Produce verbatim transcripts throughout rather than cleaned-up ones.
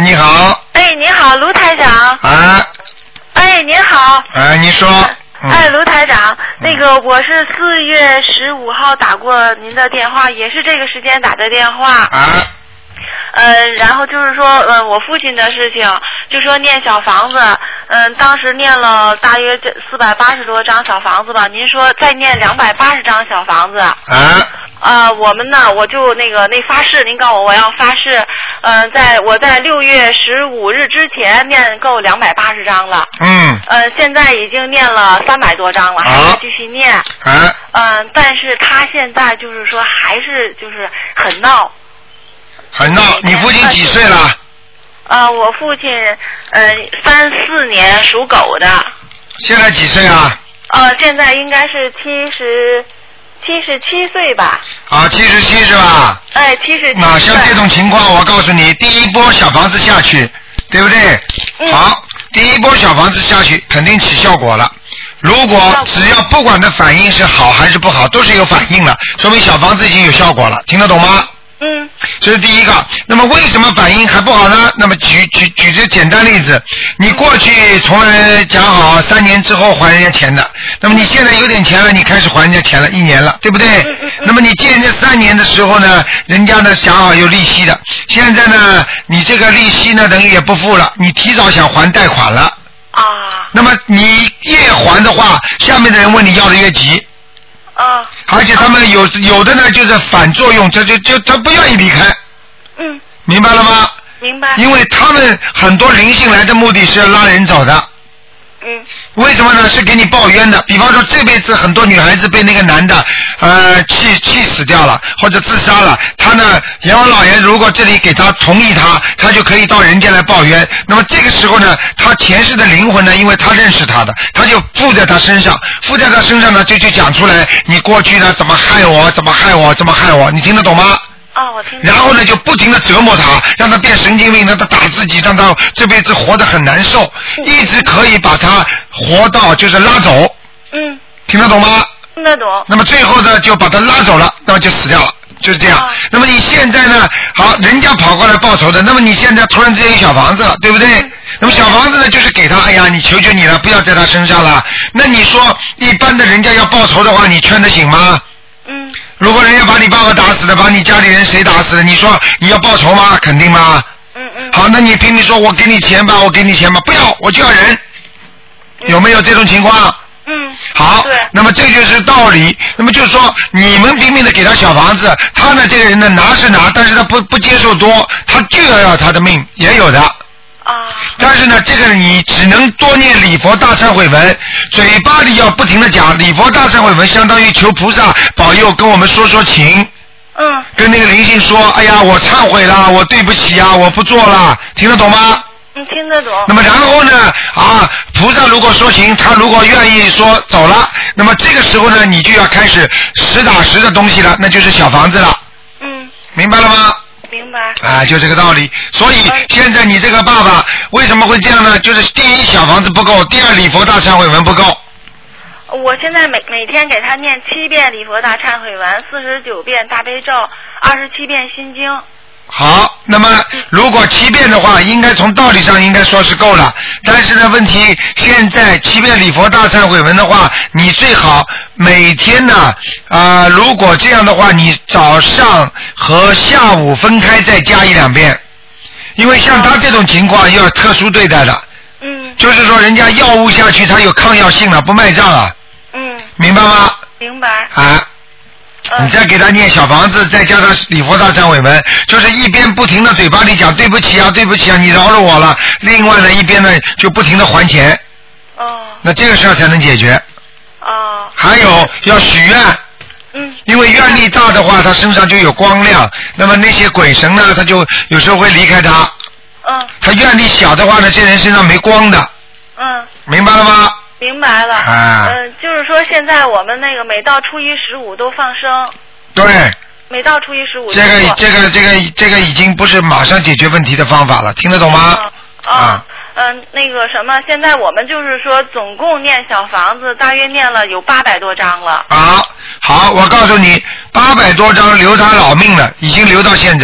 你好。 哎，你好，卢台长。 啊。 哎，您好。 哎，你说。嗯、 哎，卢台长，那个我是四月十五号打过您的电话，也是这个时间打的电话。 啊。 呃，然后就是说，嗯、呃，我父亲的事情，就说念小房子，嗯、呃，当时念了大约这四百八十多张小房子吧，您说再念两百八十张小房子。 啊。 呃，我们呢，我就那个那发誓，您告诉我我要发誓，嗯、呃，在我在六月十五日之前念够两百八十张了。 嗯。 呃，现在已经念了三百多张了，还是继续念。 啊。 嗯、呃，但是他现在就是说还是就是很闹。 很闹，你父亲几岁了？ 呃，我父亲，呃，三四年属狗的。 现在几岁啊？ 呃，现在应该是七十，七十七岁吧。 啊，七十七是吧？ 哎，七十七。 那像这种情况，我告诉你，第一波小房子下去，对不对？ 嗯。 好，第一波小房子下去，肯定起效果了。如果只要不管的反应是好还是不好，都是有反应了，说明小房子已经有效果了，听得懂吗？ 嗯， 这是第一个。那么为什么反应还不好呢？那么举举举个简单例子，你过去从来讲好三年之后还人家钱的，那么你现在有点钱了，你开始还人家钱了，一年了，对不对？ 嗯嗯嗯、 那么你借人家三年的时候呢，人家呢讲好有利息的，现在呢你这个利息呢等于也不付了，你提早想还贷款了。 啊。 那么你越还的话，下面的人问你要的越急。 啊， 而且他们有有的呢，就是反作用，这就就他不愿意离开。 嗯。 明白了吗？ 明白。 因为他们很多灵性来的目的是要拉人走的。 嗯。 为什么呢？是给你报冤的。比方说这辈子很多女孩子被那个男的呃气气死掉了，或者自杀了，他呢阎王老爷如果这里给他同意他，他就可以到人间来报冤。那么这个时候呢，他前世的灵魂呢，因为他认识他的，他就附在他身上，附在他身上呢，就就讲出来你过去呢怎么害我，怎么害我，怎么害我，你听得懂吗？ 啊，我听。 然后呢，就不停的折磨他，让他变神经病，让他打自己，让他这辈子活得很难受，嗯、一直可以把他活到就是拉走。 嗯。 听得懂吗？ 听得懂。 那么最后呢，就把他拉走了，那么就死掉了，就是这样。啊、那么你现在呢，好，人家跑过来报仇的，那么你现在突然之间有小房子了，对不对？嗯、那么小房子呢，就是给他，哎呀，你求求你了，不要在他身上了。那你说，一般的人家要报仇的话，你劝得醒吗？ 嗯。 如果人家把你爸爸打死了，把你家里人谁打死了，你说你要报仇吗？肯定吗？ 嗯嗯。 好，那你拼命说我给你钱吧，我给你钱吧，不要，我就要人。嗯、有没有这种情况？ 嗯。 好。 对。 那么这就是道理。那么就是说，你们拼命的给他小房子，他呢这个人呢拿是拿，但是他不不接受多，他就要要他的命，也有的。 啊。 但是呢，这个你只能多念礼佛大忏悔文，嘴巴里要不停的讲礼佛大忏悔文，相当于求菩萨保佑，跟我们说说情。 嗯。 跟那个灵性说，哎呀，我忏悔了，我对不起啊，我不做了，听得懂吗？ 嗯，听得懂。 那么然后呢，啊，菩萨如果说行，他如果愿意说走了，那么这个时候呢，你就要开始实打实的东西了，那就是小房子了。 嗯。 明白了吗？ 明白。 啊，就这个道理。所以现在你这个爸爸为什么会这样呢？就是第一小房子不够，第二礼佛大忏悔文不够。 我现在每每天给他念七遍礼佛大忏悔文，四十九遍大悲咒，二十七遍心经。 好，那么如果七遍的话，应该从道理上应该说是够了。但是呢，问题现在七遍礼佛大忏悔文的话，你最好每天呢，啊、呃，如果这样的话，你早上和下午分开再加一两遍，因为像他这种情况要特殊对待的。 嗯。 就是说，人家药物下去，他有抗药性了，不卖账啊。 嗯。 明白吗？ 明白。 啊。你再给他念小房子，再加上礼佛大忏悔文，就是一边不停的嘴巴里讲对不起啊，对不起啊，你饶了我了。另外呢，一边呢就不停的还钱。 哦。 那这个事儿才能解决。 哦。 还有要许愿。 嗯。 因为愿力大的话，他身上就有光亮，那么那些鬼神呢，他就有时候会离开他。 嗯。 他愿力小的话呢，这人身上没光的。 嗯。 明白了吗？ 明白了。 啊。 嗯、呃，就是说现在我们那个每到初一十五都放生。 对。 每到初一十五。 这个这个这个这个已经不是马上解决问题的方法了，听得懂吗？ 啊。啊嗯、呃，那个什么，现在我们就是说，总共念小房子，大约念了有八百多章了。 好，好，我告诉你，八百多章留他老命了，已经留到现在了。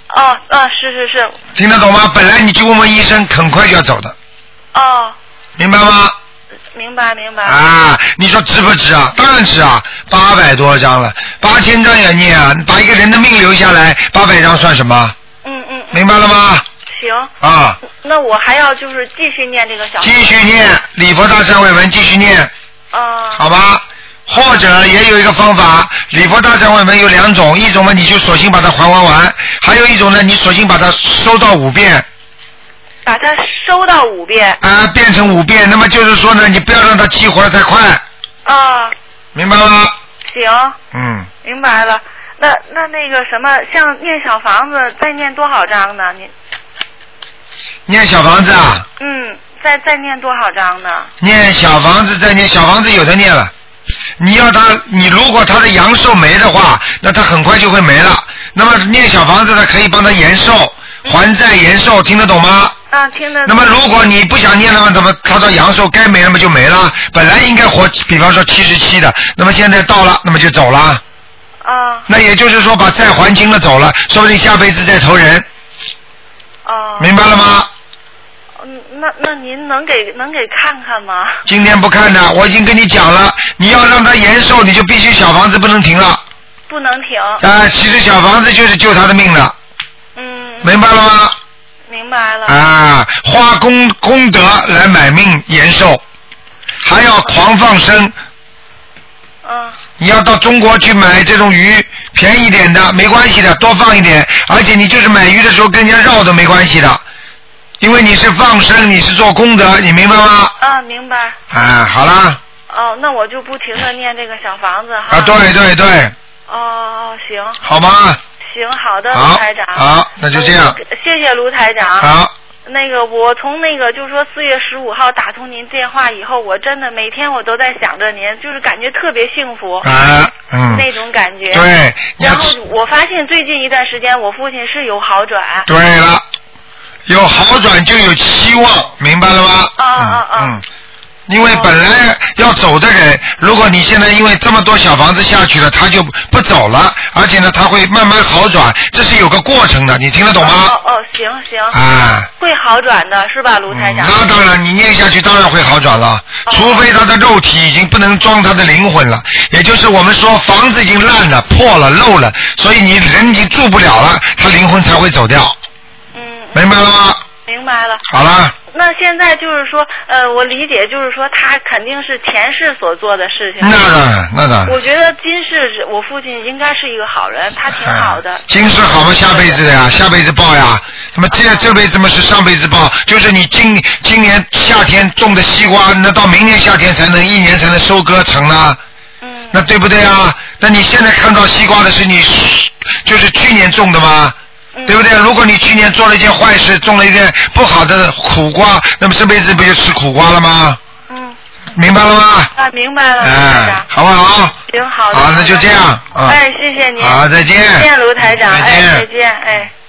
哦，啊，是是是。 听得懂吗？本来你去问问医生，很快就要走的。 哦。 明白吗？ 明白明白。 啊，你说值不值啊？当然值啊，八百多张了，八千张也念啊，把一个人的命留下来，八百张算什么？ 嗯嗯。 明白了吗？ 行。 啊。 那我还要就是继续念这个小。 继续念礼佛大忏悔文，继续念。 啊。 好吧。或者也有一个方法，礼佛大忏悔文有两种，一种呢你就索性把它还完完，还有一种呢你索性把它收到五遍。 把它收到五遍。 啊，变成五遍，那么就是说呢，你不要让它激活得太快。 啊。 明白吗？ 行。 嗯。 明白了。那那那个什么，像念小房子，再念多少章呢？您。 念小房子啊？ 嗯，再再念多少章呢？ 念小房子，再念小房子，有的念了。你要他，你如果他的阳寿没的话，那他很快就会没了。那么念小房子呢，可以帮他延寿，还债延寿，听得懂吗？ 啊，听得懂。 那么如果你不想念的话，怎么他到阳寿该没了嘛就没了？本来应该活，比方说七十七的，那么现在到了，那么就走了。 啊。 那也就是说把债还清了走了，说不定下辈子再投人。 哦。 明白了吗？ 嗯，那那您能给能给看看吗？ 今天不看的，我已经跟你讲了，你要让他延寿，你就必须小房子不能停了。 不能停。 啊，其实小房子就是救他的命的。 嗯。 明白了吗？ 明白了。 啊，花功功德来买命延寿，还要狂放生。 嗯。 你要到中国去买这种鱼，便宜一点的没关系的，多放一点，而且你就是买鱼的时候跟人家绕都没关系的。因为你是放生，你是做功德，你明白吗？ 啊，明白。 啊，好啦。 哦，那我就不停的念这个小房子哈。 啊，对对对。 哦哦，行。 好吗？ 行，好的， 好卢台长。 好，那就这样。 谢谢卢台长。 好。 那个，我从那个就是说四月十五号打通您电话以后，我真的每天我都在想着您，就是感觉特别幸福。 啊，嗯。 那种感觉。 对。 然后我发现最近一段时间，我父亲是有好转。 对了。有好转就有期望，明白了吗？ 啊啊啊！ 嗯，因为本来要走的人，如果你现在因为这么多小房子下去了，他就不走了，而且呢，他会慢慢好转，这是有个过程的，你听得懂吗？ 哦哦，行行。 啊。 会好转的是吧，卢台长？ 那当然，你念下去当然会好转了，除非他的肉体已经不能装他的灵魂了，也就是我们说房子已经烂了、破了、漏了，所以你人已经住不了了，他灵魂才会走掉。明白了吗？ 明白了。 好了。 那现在就是说，呃，我理解就是说，他肯定是前世所做的事情。 那当然，那当然。 我觉得今世我父亲应该是一个好人，他挺好的。 今世好嘛，下辈子的呀，下辈子报呀。那么这这辈子嘛是上辈子报，就是你今今年夏天种的西瓜，那到明年夏天才能一年才能收割成呢。嗯。那对不对啊？那你现在看到西瓜的是你，就是去年种的吗？对不对？如果你去年做了一件坏事，种了一件不好的苦瓜，那么这辈子不就吃苦瓜了吗？嗯。明白了吗？ 啊，明白了。 哎，好不好？ 行，好的。 好，那就这样。 哎，谢谢您。 好，再见。 再见，卢台长。 再见。 哎，再见，哎。